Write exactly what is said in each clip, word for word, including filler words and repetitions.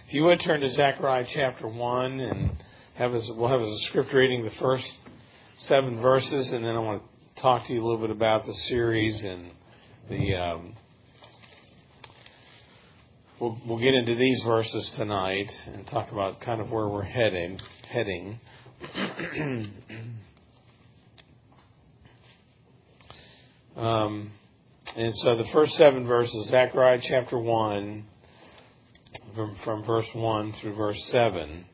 If you would turn to Zechariah chapter one, and have us, we'll have a scripture reading the first seven verses, and then I want to talk to you a little bit about the series and the. Um, we'll, we'll get into these verses tonight and talk about kind of where we're heading. Heading. um, and so the first seven verses, Zechariah chapter one. From, from verse one through verse seven.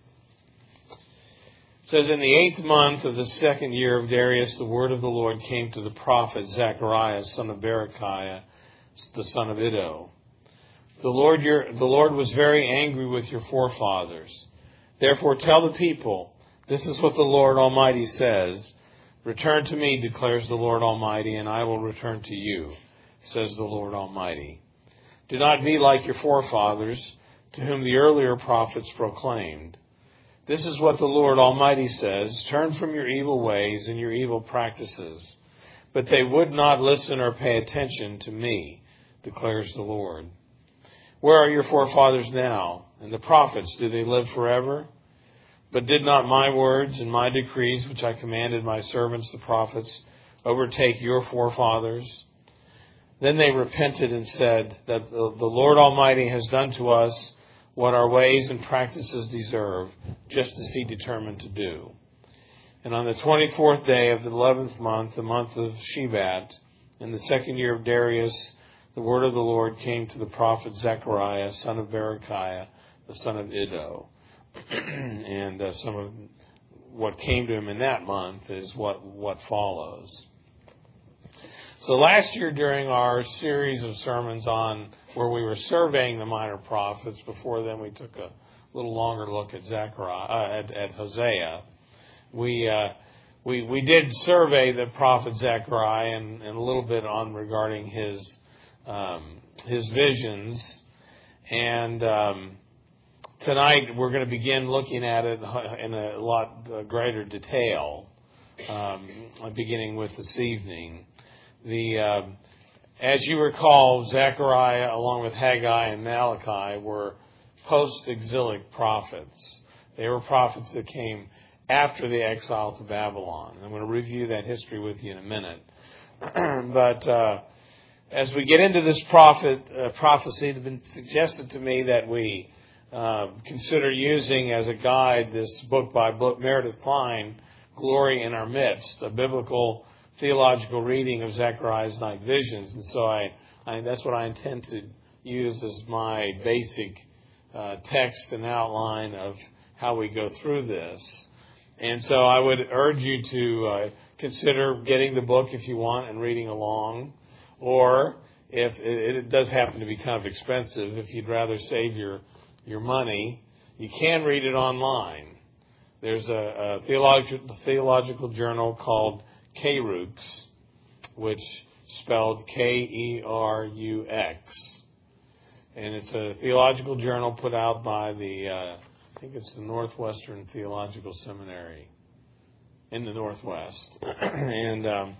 It says, in the eighth month of the second year of Darius, the word of the Lord came to the prophet Zechariah, son of Berechiah, the son of Iddo. The Lord, your, the Lord was very angry with your forefathers. Therefore tell the people, this is what the Lord Almighty says. Return to me, declares the Lord Almighty, and I will return to you, says the Lord Almighty. Do not be like your forefathers, to whom the earlier prophets proclaimed. This is what the Lord Almighty says, turn from your evil ways and your evil practices. But they would not listen or pay attention to me, declares the Lord. Where are your forefathers now? And the prophets, do they live forever? But did not my words and my decrees, which I commanded my servants the prophets, overtake your forefathers? Then they repented and said that the Lord Almighty has done to us what our ways and practices deserve, just as he determined to do. And on the twenty-fourth day of the eleventh month, the month of Shebat, in the second year of Darius, the word of the Lord came to the prophet Zechariah, son of Berechiah, the son of Iddo. and uh, some of what came to him in that month is what, what follows. So last year during our series of sermons on where we were surveying the minor prophets, before then we took a little longer look at Zechariah, uh, at, at Hosea. We, uh, we, we did survey the prophet Zechariah and, and a little bit on regarding his, um, his visions. And, um, tonight we're going to begin looking at it in a lot greater detail, um, beginning with this evening. The, uh, as you recall, Zechariah, along with Haggai and Malachi, were post-exilic prophets. They were prophets that came after the exile to Babylon. I'm going to review that history with you in a minute. but uh, as we get into this prophet uh, prophecy, it has been suggested to me that we uh, consider using as a guide this book by Meredith Kline, Glory in Our Midst, a biblical theological reading of Zechariah's night visions. And so I, I that's what I intend to use as my basic uh, text and outline of how we go through this. And so I would urge you to uh, consider getting the book if you want and reading along, or if it, it does happen to be kind of expensive, if you'd rather save your, your money, you can read it online. There's a, a theological, theological journal called Kerux, which spelled K E R U X. And it's a theological journal put out by the, uh, I think it's the Northwestern Theological Seminary in the Northwest. and um,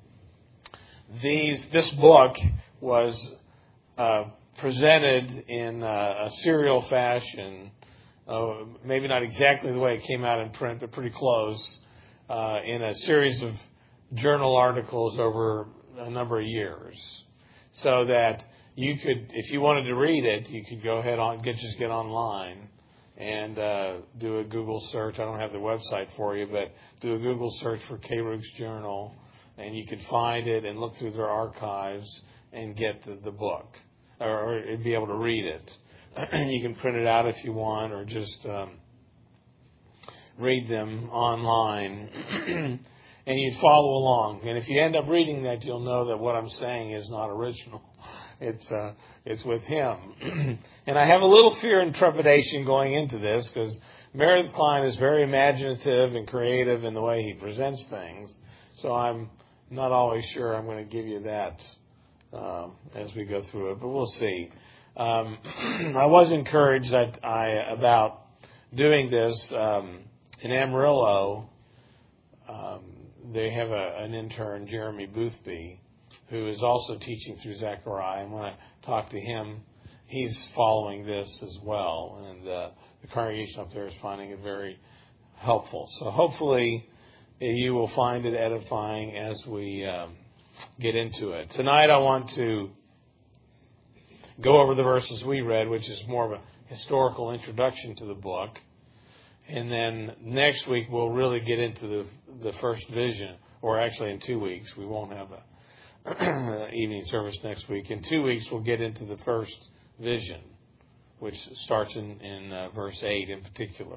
these this book was uh, presented in uh, a serial fashion, uh, maybe not exactly the way it came out in print, but pretty close, uh, in a series of journal articles over a number of years, so that you could, if you wanted to read it, you could go ahead on get just get online and uh, do a Google search. I don't have the website for you, but do a Google search for Kerux Journal, and you could find it and look through their archives and get the, the book, or, or be able to read it. You can print it out if you want, or just um, read them online. And you follow along. And if you end up reading that, you'll know that what I'm saying is not original. It's uh, it's with him. And I have a little fear and trepidation going into this, because Meredith Kline is very imaginative and creative in the way he presents things. So I'm not always sure I'm going to give you that uh, as we go through it, but we'll see. Um, I was encouraged that I about doing this um, in Amarillo. Um, They have a, an intern, Jeremy Boothby, who is also teaching through Zechariah. And when I talked to him, he's following this as well, and uh, the congregation up there is finding it very helpful. So hopefully you will find it edifying as we um, get into it. Tonight I want to go over the verses we read, which is more of a historical introduction to the book. And then next week we'll really get into the the first vision, or actually in two weeks. We won't have a evening service next week. In two weeks we'll get into the first vision, which starts in, in uh, verse eight in particular.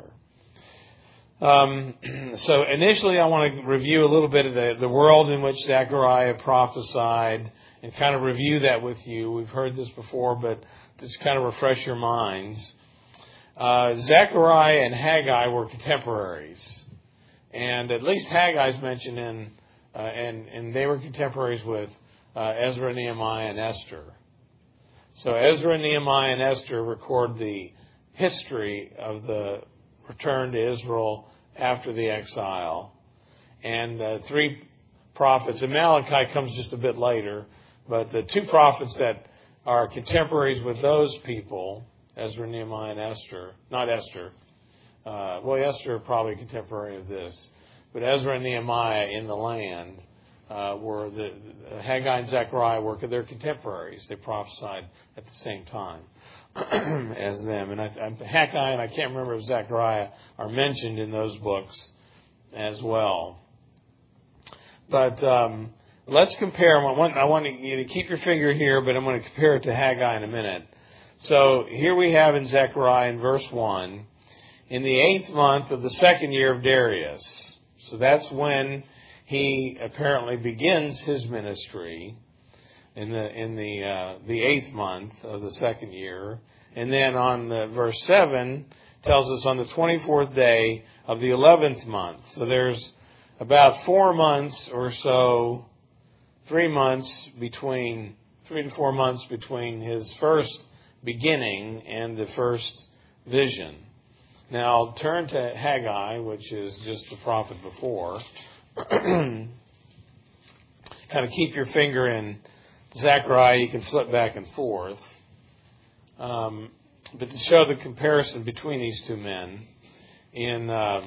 Um, so initially I want to review a little bit of the, the world in which Zechariah prophesied and kind of review that with you. We've heard this before, but just kind of refresh your minds. Uh, Zechariah and Haggai were contemporaries, and at least Haggai's mentioned in, uh, and, and they were contemporaries with uh, Ezra, Nehemiah, and Esther. So Ezra, Nehemiah, and Esther record the history of the return to Israel after the exile. And uh, three prophets, and Malachi comes just a bit later, but the two prophets that are contemporaries with those people, Ezra, Nehemiah, and Esther, not Esther, uh, well, Esther probably contemporary of this, but Ezra and Nehemiah in the land uh, were the, the Haggai and Zechariah were their contemporaries. They prophesied at the same time as them. And I, I, Haggai and I can't remember if Zechariah are mentioned in those books as well. But um, let's compare. I want, I want you to keep your finger here, but I'm going to compare it to Haggai in a minute. So here we have in Zechariah in verse one, in the eighth month of the second year of Darius. So that's when he apparently begins his ministry, in the in the uh, the eighth month of the second year. And then on the verse seven tells us on the twenty-fourth day of the eleventh month. So there's about four months or so, three months between, three to four months between his first beginning and the first vision. Now I'll turn to Haggai, which is just the prophet before. Kind of keep your finger in Zechariah, you can flip back and forth. Um, but to show the comparison between these two men, in uh,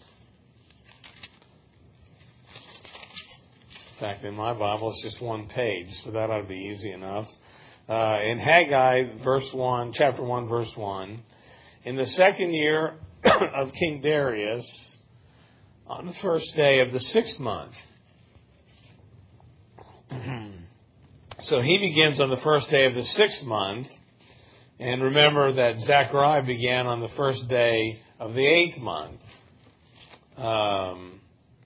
in fact, in my Bible, it's just one page, so that ought to be easy enough. Uh, in Haggai, verse one, chapter one, verse one, in the second year of King Darius, on the first day of the sixth month. So he begins on the first day of the sixth month. And remember that Zechariah began on the first day of the eighth month. Um,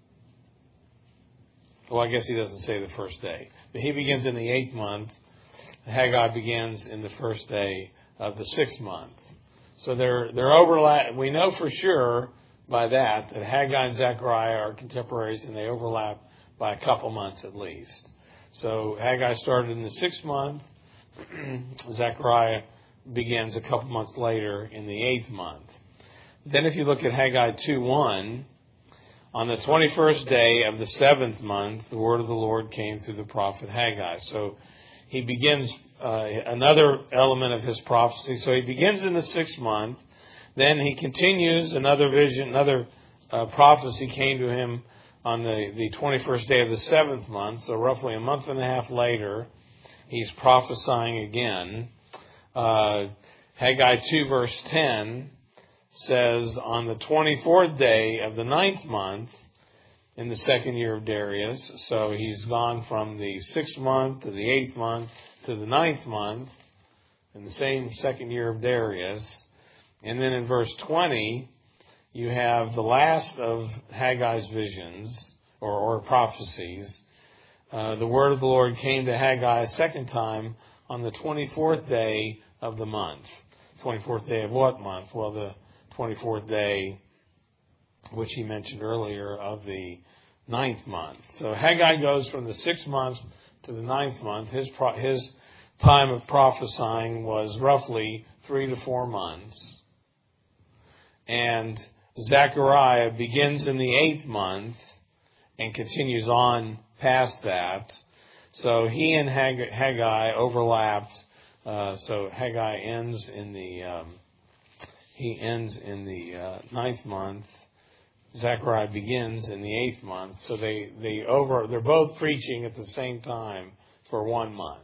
well, I guess he doesn't say the first day. But he begins in the eighth month. Haggai begins in the first day of the sixth month. So they're, they're overlap. We know for sure by that that Haggai and Zechariah are contemporaries, and they overlap by a couple months at least. So Haggai started in the sixth month. Zechariah begins a couple months later in the eighth month. Then if you look at Haggai two one, on the twenty-first day of the seventh month, the word of the Lord came through the prophet Haggai. So he begins uh, another element of his prophecy. So he begins in the sixth month. Then he continues another vision, another uh, prophecy came to him on the, the twenty-first day of the seventh month. So roughly a month and a half later, he's prophesying again. Uh, Haggai two verse ten says, on the twenty-fourth day of the ninth month, in the second year of Darius. So he's gone from the sixth month to the eighth month to the ninth month in the same second year of Darius. And then in verse twenty, you have the last of Haggai's visions or, or prophecies. Uh, the word of the Lord came to Haggai a second time on the twenty-fourth day of the month. twenty-fourth day of what month? Well, the twenty-fourth day, which he mentioned earlier, of the ninth month. So Haggai goes from the sixth month to the ninth month. His pro- his time of prophesying was roughly three to four months. And Zechariah begins in the eighth month and continues on past that. So he and Haggai overlapped Uh, so Haggai ends in the um, he ends in the uh, ninth month. Zechariah begins in the eighth month. So they they over they're both preaching at the same time for one month.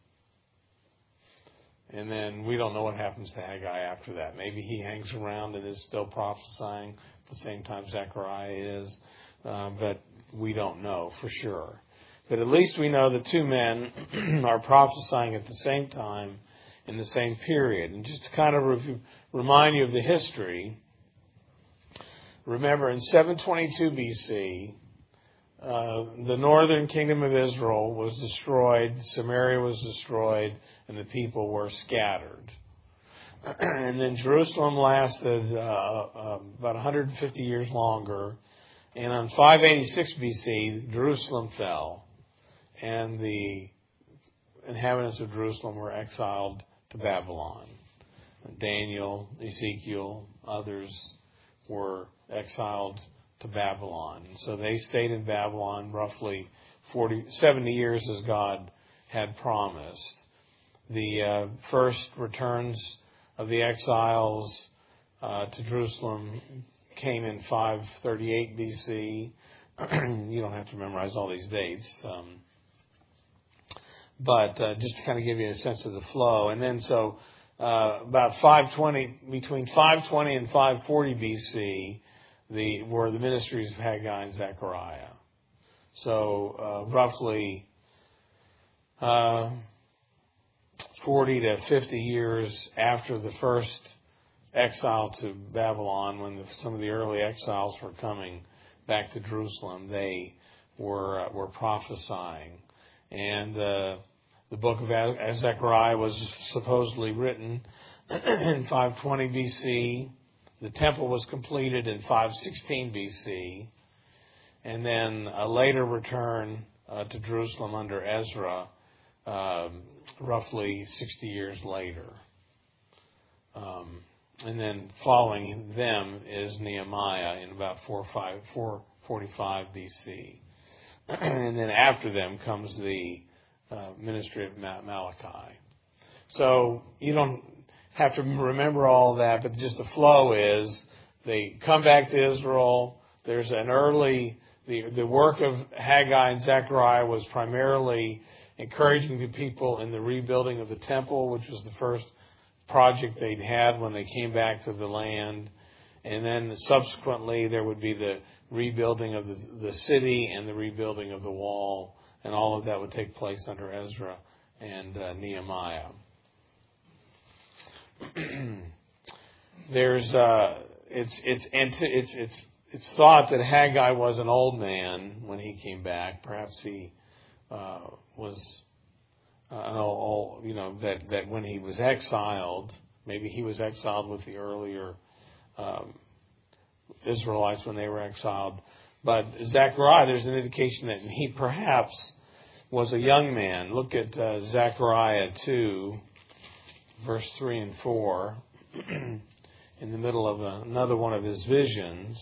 And then we don't know what happens to Haggai after that. Maybe he hangs around and is still prophesying at the same time Zechariah is. Uh, but we don't know for sure. But at least we know the two men are prophesying at the same time in the same period. And just to kind of re- remind you of the history, remember in seven twenty-two B C, Uh, the northern kingdom of Israel was destroyed, Samaria was destroyed, and the people were scattered. And then Jerusalem lasted uh, uh, about one hundred fifty years longer. And on five eighty-six B C, Jerusalem fell, and the inhabitants of Jerusalem were exiled to Babylon. Daniel, Ezekiel, others were exiled to Babylon. So they stayed in Babylon roughly forty, seventy years as God had promised. The uh, first returns of the exiles uh, to Jerusalem came in five thirty-eight B C. You don't have to memorize all these dates. Um, but uh, just to kind of give you a sense of the flow. And then so uh, about five twenty, between five twenty and five forty B C, The, were the ministries of Haggai and Zechariah. So uh, roughly uh, forty to fifty years after the first exile to Babylon, when the, some of the early exiles were coming back to Jerusalem, they were uh, were prophesying. And uh, the book of Zechariah was supposedly written in five twenty B C. The temple was completed in five sixteen B C, and then a later return uh, to Jerusalem under Ezra, um, roughly sixty years later. Um, and then following them is Nehemiah in about four forty-five B C. And then after them comes the uh, ministry of Malachi. So you don't have to remember all that, but just the flow is they come back to Israel. There's an early, the, the work of Haggai and Zechariah was primarily encouraging the people in the rebuilding of the temple, which was the first project they'd had when they came back to the land. And then subsequently there would be the rebuilding of the, the city and the rebuilding of the wall, and all of that would take place under Ezra and uh, Nehemiah. There's uh, it's it's it's it's it's thought that Haggai was an old man when he came back. Perhaps he uh, was uh, an old, you know, that that when he was exiled, maybe he was exiled with the earlier um, Israelites when they were exiled. But Zechariah, there's an indication that he perhaps was a young man. Look at uh, Zechariah two. Verse three and four, in the middle of another one of his visions.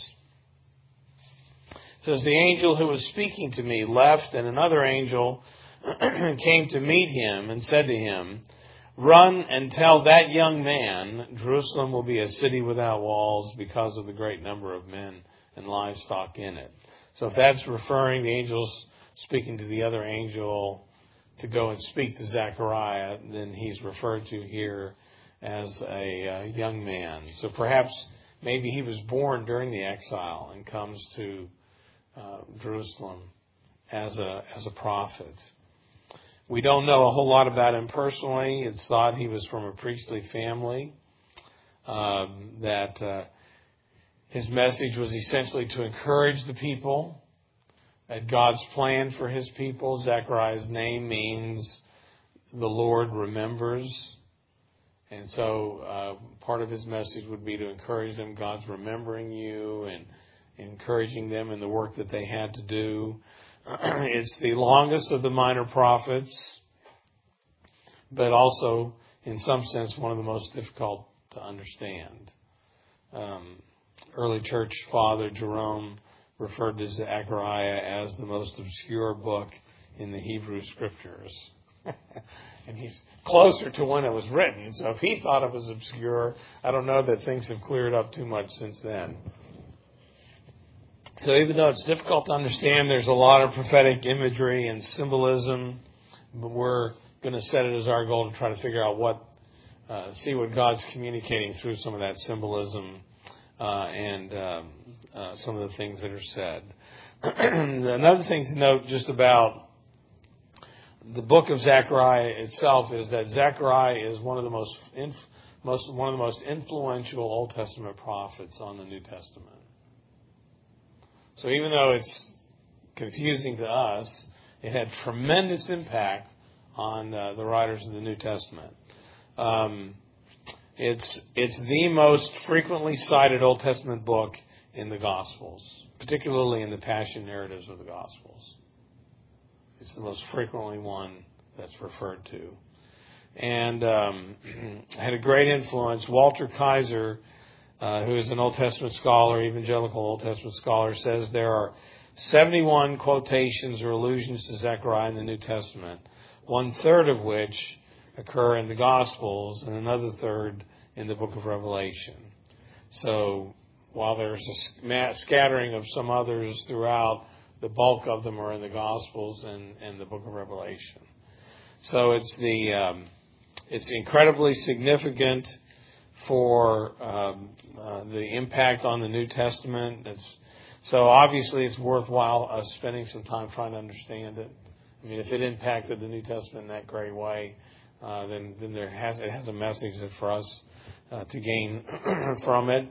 It says, the angel who was speaking to me left, and another angel came to meet him and said to him, run and tell that young man, Jerusalem will be a city without walls because of the great number of men and livestock in it. So if that's referring, the angel's speaking to the other angel to go and speak to Zechariah, then he's referred to here as a uh, young man. So perhaps maybe he was born during the exile and comes to uh, Jerusalem as a as a prophet. We don't know a whole lot about him personally. It's thought he was from a priestly family, um, that uh, his message was essentially to encourage the people at God's plan for his people. Zechariah's name means the Lord remembers. And so uh, part of his message would be to encourage them. God's remembering you, and encouraging them in the work that they had to do. It's the longest of the minor prophets, but also, in some sense, one of the most difficult to understand. Um, early church father Jerome referred to Zechariah as the most obscure book in the Hebrew Scriptures. And he's closer to when it was written. And so if he thought it was obscure, I don't know that things have cleared up too much since then. So even though it's difficult to understand, there's a lot of prophetic imagery and symbolism. But we're going to set it as our goal to try to figure out what, uh, see what God's communicating through some of that symbolism uh, and um, uh, some of the things that are said. Another thing to note just about the book of Zechariah itself is that Zechariah is one of the most, inf- most one of the most influential Old Testament prophets on the New Testament. So even though it's confusing to us, it had tremendous impact on uh, the writers of the New Testament. Um, it's it's the most frequently cited Old Testament book in the Gospels, particularly in the Passion narratives of the Gospels. It's the most frequently one that's referred to. And um, had a great influence. Walter Kaiser, uh, who is an Old Testament scholar, evangelical Old Testament scholar, says there are seventy-one quotations or allusions to Zechariah in the New Testament, one-third of which occur in the Gospels and another third in the book of Revelation. So while there's a scattering of some others throughout, the bulk of them are in the Gospels and, and the book of Revelation. So it's the um, it's incredibly significant for um, uh, the impact on the New Testament. It's, so obviously it's worthwhile us spending some time trying to understand it. I mean, if it impacted the New Testament in that great way, uh, then then there has it has a message for us uh, to gain from it.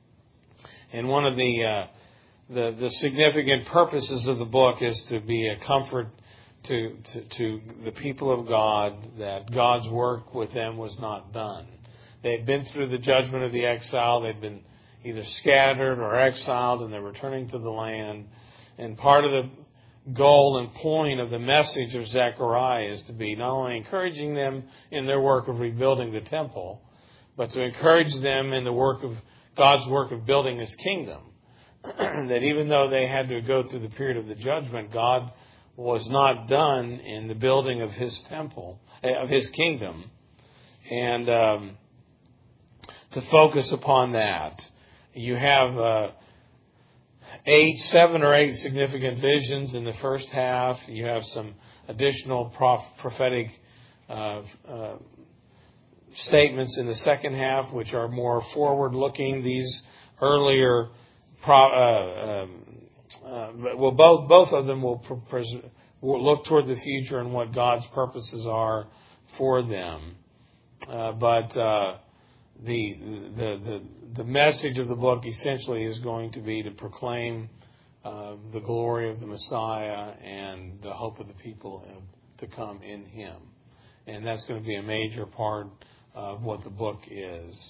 And one of the uh, The, the significant purposes of the book is to be a comfort to, to, to the people of God that God's work with them was not done. They'd been through the judgment of the exile. They'd been either scattered or exiled, and they're returning to the land. And part of the goal and point of the message of Zechariah is to be not only encouraging them in their work of rebuilding the temple, but to encourage them in the work of God's work of building His kingdom. That even though they had to go through the period of the judgment, God was not done in the building of His temple, of His kingdom. And um, to focus upon that, you have uh, eight, seven or eight significant visions in the first half. You have some additional prof- prophetic uh, uh, statements in the second half, which are more forward-looking. These earlier Pro, uh, um, uh, well, both both of them will, pres- will look toward the future and what God's purposes are for them. Uh, but uh, the, the the the message of the book essentially is going to be to proclaim uh, the glory of the Messiah and the hope of the people to come in Him, and that's going to be a major part of what the book is.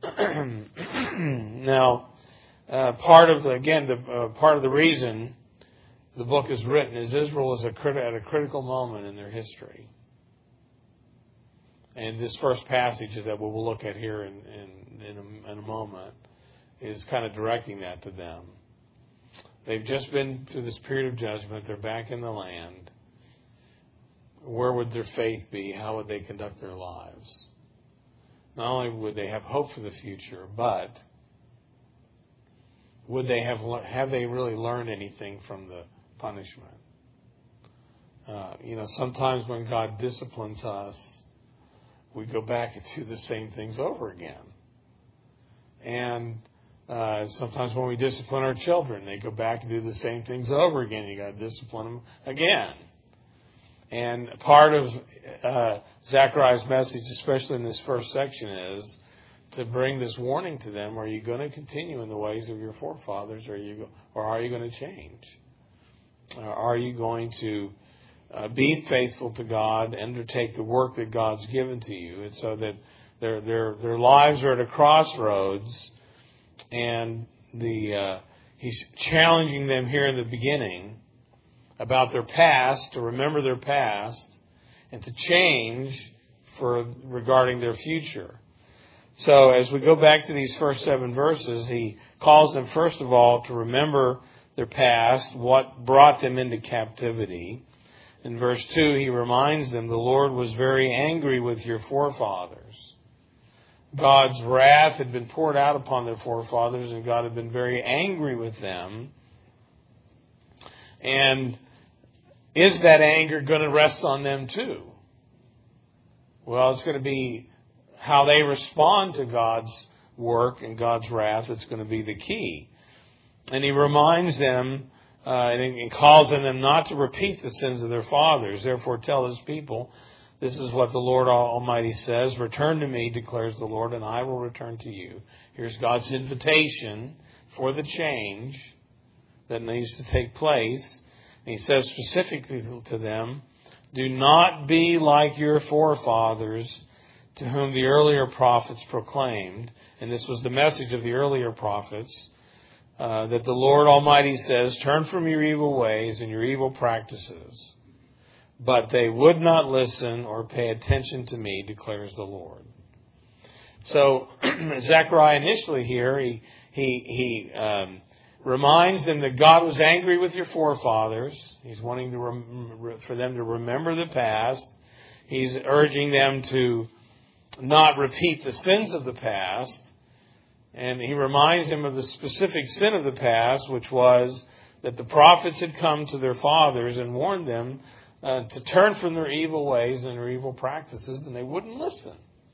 Now. Uh, part of the again, the uh, part of the reason the book is written is Israel is a crit- at a critical moment in their history, and this first passage that we'll look at here in in, in, a, in a moment is kind of directing that to them. They've just been through this period of judgment. They're back in the land. Where would their faith be? How would they conduct their lives? Not only would they have hope for the future, but would they have have they really learned anything from the punishment? Uh, you know, sometimes when God disciplines us, we go back and do the same things over again. And uh, sometimes when we discipline our children, they go back and do the same things over again. You got to discipline them again. And part of uh, Zechariah's message, especially in this first section, is to bring this warning to them: are you going to continue in the ways of your forefathers, or are you, go, or are you going to change? Uh, are you going to uh, be faithful to God, undertake the work that God's given to you, and so that their their their lives are at a crossroads, and the uh, he's challenging them here in the beginning about their past, to remember their past, and to change for regarding their future. So as we go back to these first seven verses, he calls them, first of all, to remember their past, what brought them into captivity. In verse two, he reminds them, the Lord was very angry with your forefathers. God's wrath had been poured out upon their forefathers, and God had been very angry with them. And is that anger going to rest on them too? Well, it's going to be how they respond to God's work and God's wrath that's going to be the key. And he reminds them uh, and, and calls on them not to repeat the sins of their fathers. Therefore, tell his people, this is what the Lord Almighty says, return to me, declares the Lord, and I will return to you. Here's God's invitation for the change that needs to take place. And he says specifically to them, do not be like your forefathers to whom the earlier prophets proclaimed. And this was the message of the earlier prophets, uh, that the Lord Almighty says, turn from your evil ways and your evil practices. But they would not listen or pay attention to me, declares the Lord. So Zechariah initially here, he he he um, reminds them that God was angry with your forefathers. He's wanting to rem- for them to remember the past. He's urging them to not repeat the sins of the past. And he reminds them of the specific sin of the past, which was that the prophets had come to their fathers and warned them Uh, to turn from their evil ways and their evil practices, and they wouldn't listen.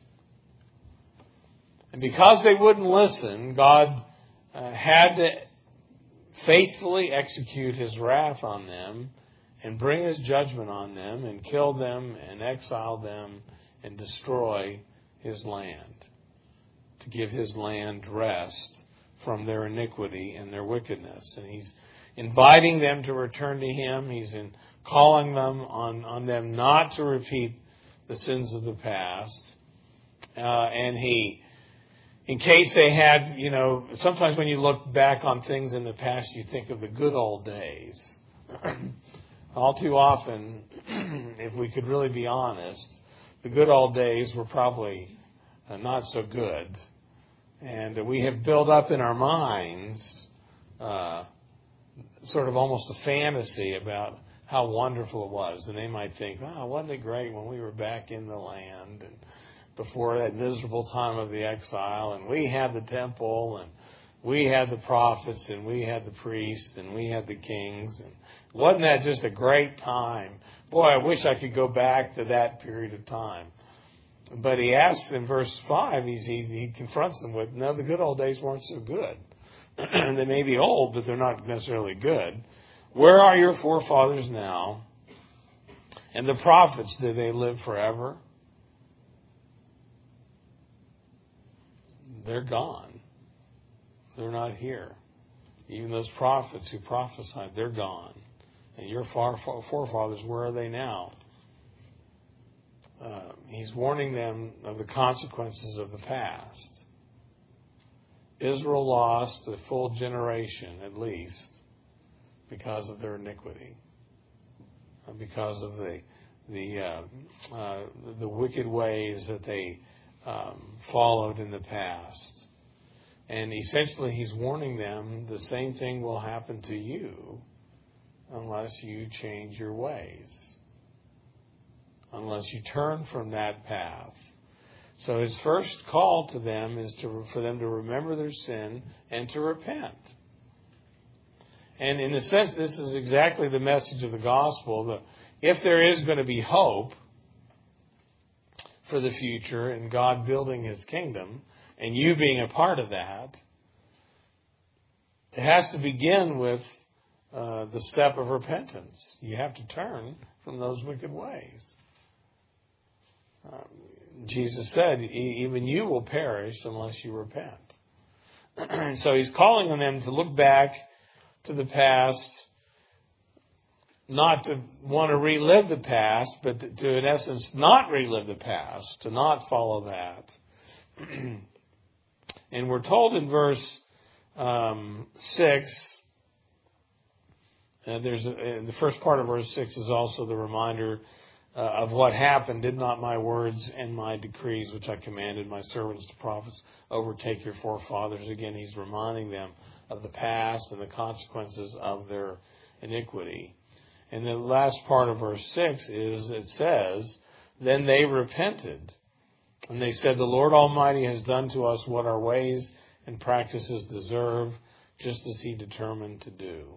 And because they wouldn't listen, God uh, had to faithfully execute his wrath on them and bring his judgment on them and kill them and exile them and destroy his land, to give his land rest from their iniquity and their wickedness. And he's inviting them to return to him. He's in calling them on, on them not to repeat the sins of the past. Uh, and he, in case they had, you know, sometimes when you look back on things in the past, you think of the good old days. All too often, if we could really be honest, the good old days were probably uh, not so good. And uh, we have built up in our minds uh, sort of almost a fantasy about how wonderful it was. And they might think, oh, wasn't it great when we were back in the land and before that miserable time of the exile, and we had the temple, and we had the prophets, and we had the priests, and we had the kings. And wasn't that just a great time? Boy, I wish I could go back to that period of time. But he asks in verse five, he's, he, he confronts them with, no, the good old days weren't so good. They may be old, but they're not necessarily good. Where are your forefathers now? And the prophets, did they live forever? They're gone. They're not here. Even those prophets who prophesied, they're gone. And your forefathers, where are they now? Uh, he's warning them of the consequences of the past. Israel lost a full generation, at least, because of their iniquity, because of the the uh, uh, the wicked ways that they um, followed in the past. And essentially, he's warning them the same thing will happen to you unless you change your ways, unless you turn from that path. So his first call to them is to for them to remember their sin and to repent. And in a sense, this is exactly the message of the gospel. That if there is going to be hope for the future and God building his kingdom and you being a part of that, it has to begin with uh, the step of repentance. You have to turn from those wicked ways. Um, Jesus said, even you will perish unless you repent. And so he's calling on them to look back to the past, not to want to relive the past, but to, in essence, not relive the past, to not follow that. And we're told in verse um, six, and there's a, and the first part of verse six is also the reminder uh, of what happened. Did not my words and my decrees, which I commanded my servants the prophets, overtake your forefathers? Again, he's reminding them of the past and the consequences of their iniquity. And the last part of verse six is, it says, then they repented. And they said, the Lord Almighty has done to us what our ways and practices deserve, just as He determined to do.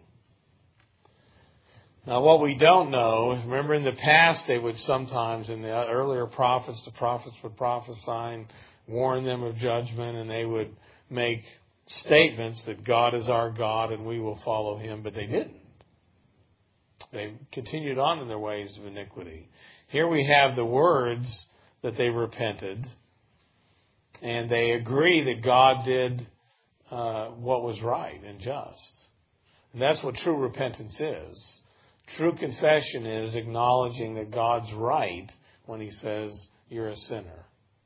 Now, what we don't know is, remember in the past, they would sometimes, in the earlier prophets, the prophets would prophesy and warn them of judgment, and they would make statements that God is our God and we will follow Him, but they didn't. They continued on in their ways of iniquity. Here we have the words that they repented, and they agree that God did uh, what was right and just. And that's what true repentance is. True confession is acknowledging that God's right when He says you're a sinner.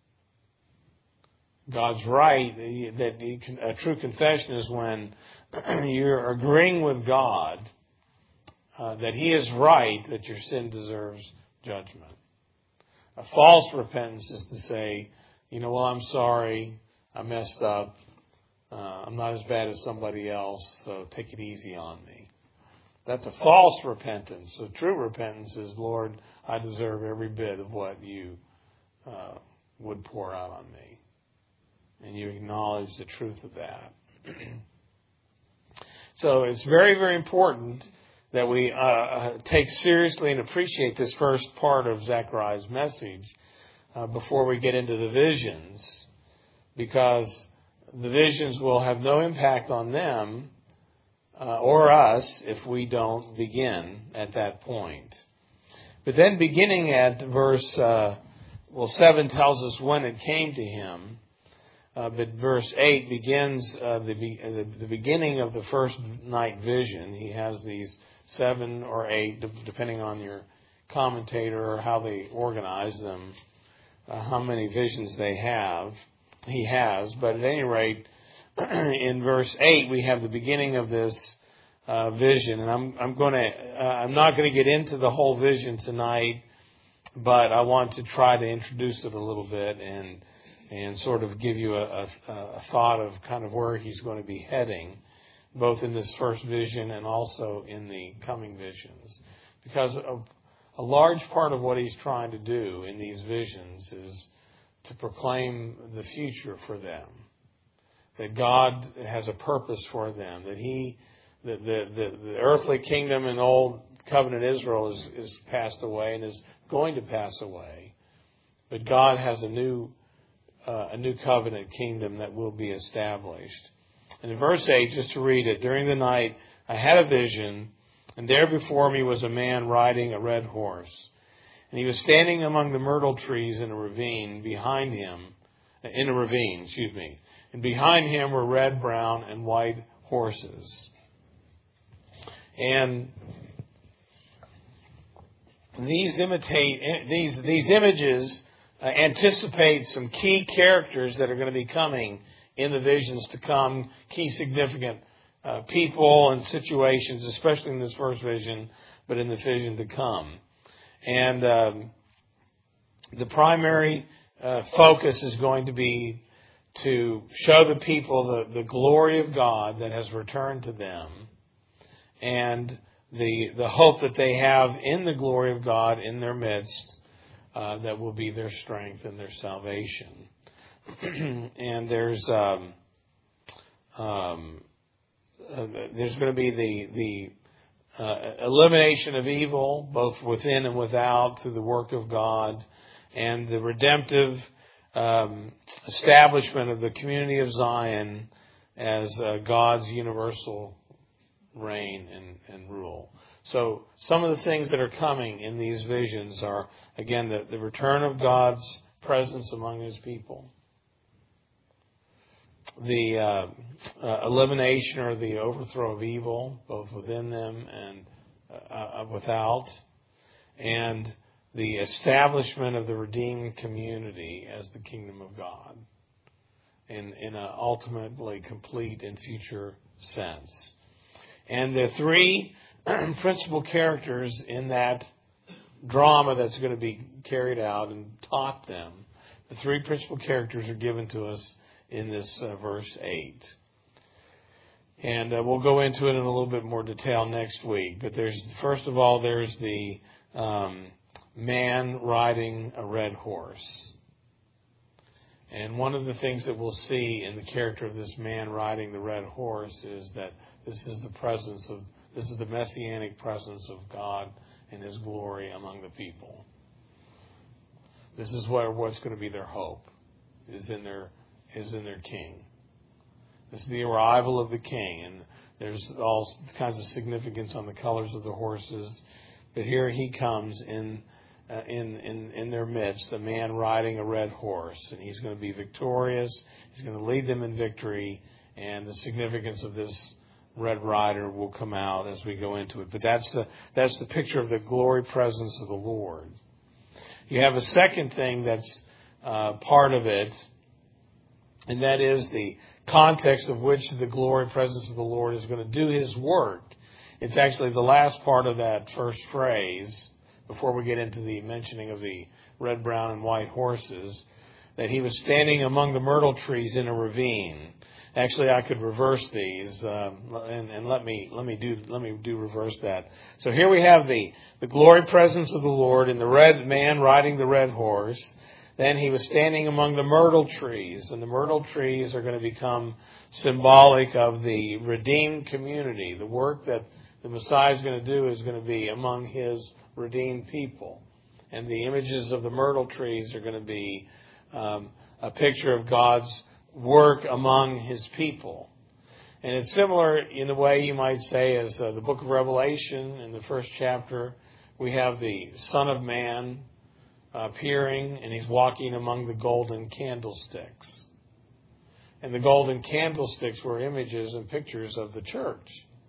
God's right, that he, a true confession is when you're agreeing with God uh, that He is right, that your sin deserves judgment. A false repentance is to say, you know, well, I'm sorry, I messed up, uh, I'm not as bad as somebody else, so take it easy on me. That's a false repentance. So true repentance is, Lord, I deserve every bit of what you uh, would pour out on me. And you acknowledge the truth of that. So it's very, very important that we uh, take seriously and appreciate this first part of Zechariah's message uh, before we get into the visions, because the visions will have no impact on them uh, or us if we don't begin at that point. But then beginning at verse, uh, well, seven tells us when it came to him. Uh, but verse eight begins uh, the, the the beginning of the first night vision. He has these seven or eight, depending on your commentator or how they organize them, uh, how many visions they have. He has, but at any rate, in verse eight we have the beginning of this uh, vision, and I'm I'm going to uh, I'm not going to get into the whole vision tonight, but I want to try to introduce it a little bit and. and sort of give you a, a, a thought of kind of where he's going to be heading, both in this first vision and also in the coming visions. Because a, a large part of what he's trying to do in these visions is to proclaim the future for them, that God has a purpose for them, that he, that the, the, the earthly kingdom in old covenant Israel is, is passed away and is going to pass away, but God has a new Uh, a new covenant kingdom that will be established. And in verse eight, just to read it, during the night I had a vision, and there before me was a man riding a red horse. And he was standing among the myrtle trees in a ravine behind him, in a ravine, excuse me. And behind him were red, brown, and white horses. And these imitate, these, these images Uh, anticipate some key characters that are going to be coming in the visions to come, key significant uh, people and situations, especially in this first vision, but in the vision to come. And um, the primary uh, focus is going to be to show the people the, the glory of God that has returned to them, and the the hope that they have in the glory of God in their midst. Uh, that will be their strength and their salvation. And there's um, um, uh, there's going to be the the uh, elimination of evil, both within and without, through the work of God, and the redemptive um, establishment of the community of Zion as uh, God's universal reign and, and rule. So some of the things that are coming in these visions are, again, the, the return of God's presence among His people, the uh, uh, elimination or the overthrow of evil, both within them and uh, without, and the establishment of the redeemed community as the kingdom of God in, in an ultimately complete and future sense. And the three principal characters in that drama that's going to be carried out and taught them, the three principal characters are given to us in this uh, verse eight. And uh, we'll go into it in a little bit more detail next week. But there's, first of all, there's the um, man riding a red horse. And one of the things that we'll see in the character of this man riding the red horse is that this is the presence of, this is the messianic presence of God and His glory among the people. This is where what's going to be their hope, is in their, is in their King. This is the arrival of the King, and there's all kinds of significance on the colors of the horses. But here He comes in, uh, in, in, in their midst, a man riding a red horse, and He's going to be victorious. He's going to lead them in victory, and the significance of this red rider will come out as we go into it. But that's the that's the picture of the glory presence of the Lord. You have a second thing that's uh, part of it, and that is the context of which the glory presence of the Lord is going to do His work. It's actually the last part of that first phrase, before we get into the mentioning of the red, brown, and white horses, that He was standing among the myrtle trees in a ravine. Actually, I could reverse these, um, and, and let me let me do let me do reverse that. So here we have the the glory presence of the Lord and the red man riding the red horse. Then He was standing among the myrtle trees, and the myrtle trees are going to become symbolic of the redeemed community. The work that the Messiah is going to do is going to be among His redeemed people. And the images of the myrtle trees are going to be um, a picture of God's work among His people. And it's similar in the way you might say as uh, the book of Revelation in the first chapter. We have the Son of Man appearing, and He's walking among the golden candlesticks. And the golden candlesticks were images and pictures of the church.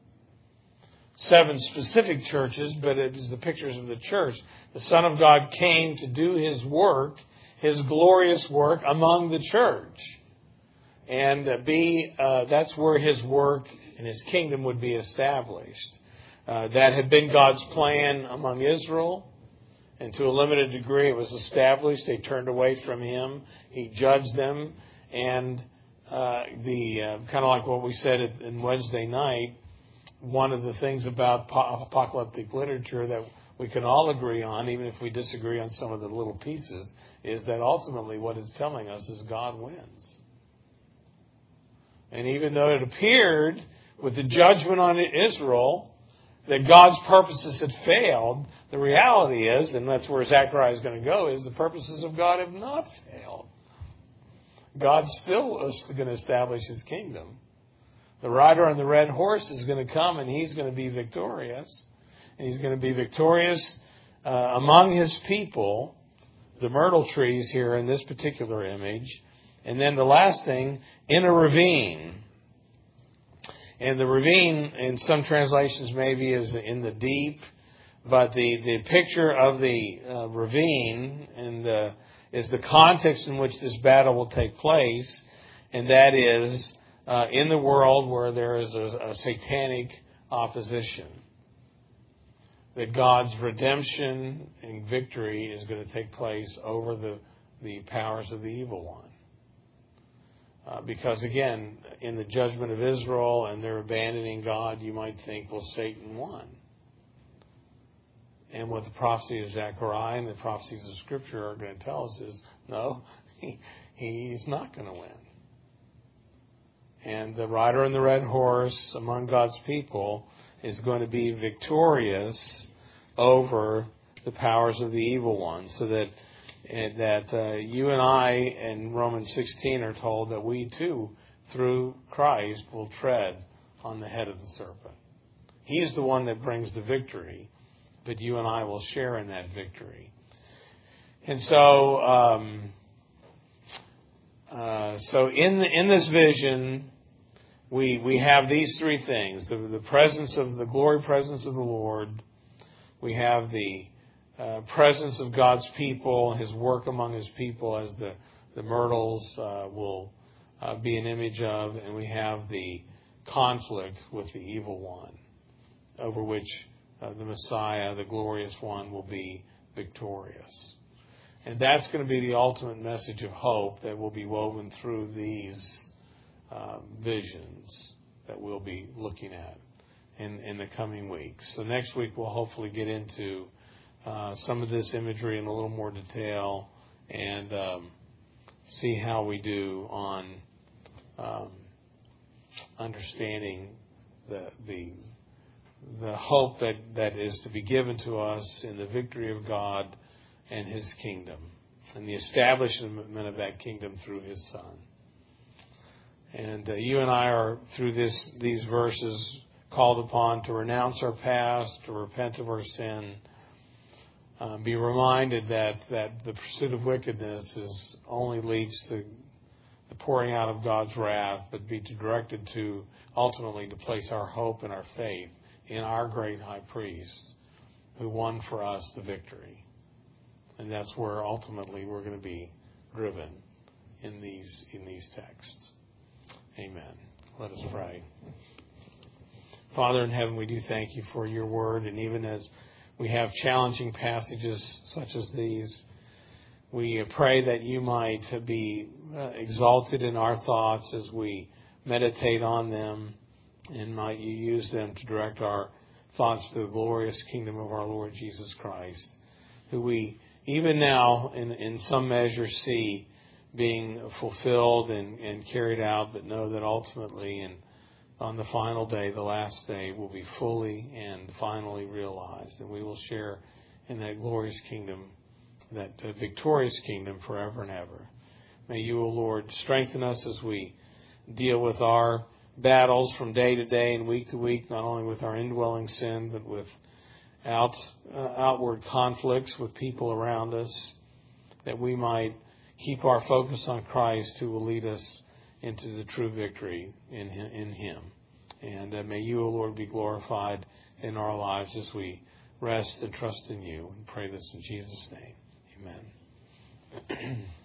Seven specific churches, but it is the pictures of the church. The Son of God came to do His work, His glorious work among the church. And uh, be uh, that's where His work and His kingdom would be established. Uh, that had been God's plan among Israel. And to a limited degree, it was established. They turned away from Him. He judged them. And uh, the uh, kind of like what we said in Wednesday night, one of the things about apocalyptic literature that we can all agree on, even if we disagree on some of the little pieces, is that ultimately what it's telling us is God wins. And even though it appeared with the judgment on Israel that God's purposes had failed, the reality is, and that's where Zechariah is going to go, is the purposes of God have not failed. God still is going to establish His kingdom. The rider on the red horse is going to come, and He's going to be victorious. And He's going to be victorious uh, among His people, the myrtle trees here in this particular image. And then the last thing, in a ravine. And the ravine, in some translations, maybe is in the deep. But the, the picture of the uh, ravine and uh, is the context in which this battle will take place. And that is uh, in the world where there is a, a satanic opposition. That God's redemption and victory is going to take place over the, the powers of the evil one. Uh, because, again, in the judgment of Israel and their abandoning God, you might think, well, Satan won. And what the prophecy of Zechariah and the prophecies of Scripture are going to tell us is, no, he, he's not going to win. And the rider on the red horse among God's people is going to be victorious over the powers of the evil one, so that And that uh, you and I in Romans sixteen are told that we too, through Christ, will tread on the head of the serpent. He's the one that brings the victory, but you and I will share in that victory. And so, um, uh, so in the, in this vision, we we have these three things: the, the presence of the glory presence of the Lord. We have the Uh, presence of God's people, His work among His people, as the, the myrtles uh, will uh, be an image of, and we have the conflict with the evil one, over which uh, the Messiah, the glorious one, will be victorious. And that's going to be the ultimate message of hope that will be woven through these uh, visions. that we'll be looking at in, in the coming weeks. So next week we'll hopefully get into uh, some of this imagery in a little more detail and um, see how we do on um, understanding the the the hope that, that is to be given to us in the victory of God and His kingdom, and the establishment of that kingdom through His Son. And uh, you and I are, through this these verses, called upon to renounce our past, to repent of our sin, uh, be reminded that, that the pursuit of wickedness is only leads to the pouring out of God's wrath, but be directed to ultimately to place our hope and our faith in our great high priest who won for us the victory. And that's where ultimately we're going to be driven in these in these texts. Amen. Let us pray. Father in heaven, we do thank you for your word, and even as we have challenging passages such as these, we pray that you might be exalted in our thoughts as we meditate on them, and might you use them to direct our thoughts to the glorious kingdom of our Lord Jesus Christ, who we even now in, in some measure see being fulfilled and, and carried out, but know that ultimately and on the final day, the last day, will be fully and finally realized, and we will share in that glorious kingdom, that uh, victorious kingdom forever and ever. May you, O Lord, strengthen us as we deal with our battles from day to day and week to week, not only with our indwelling sin, but with out, uh, outward conflicts with people around us, that we might keep our focus on Christ, who will lead us into the true victory in Him. In him. And uh, may you, O Lord, be glorified in our lives as we rest and trust in you. And pray this in Jesus' name. Amen.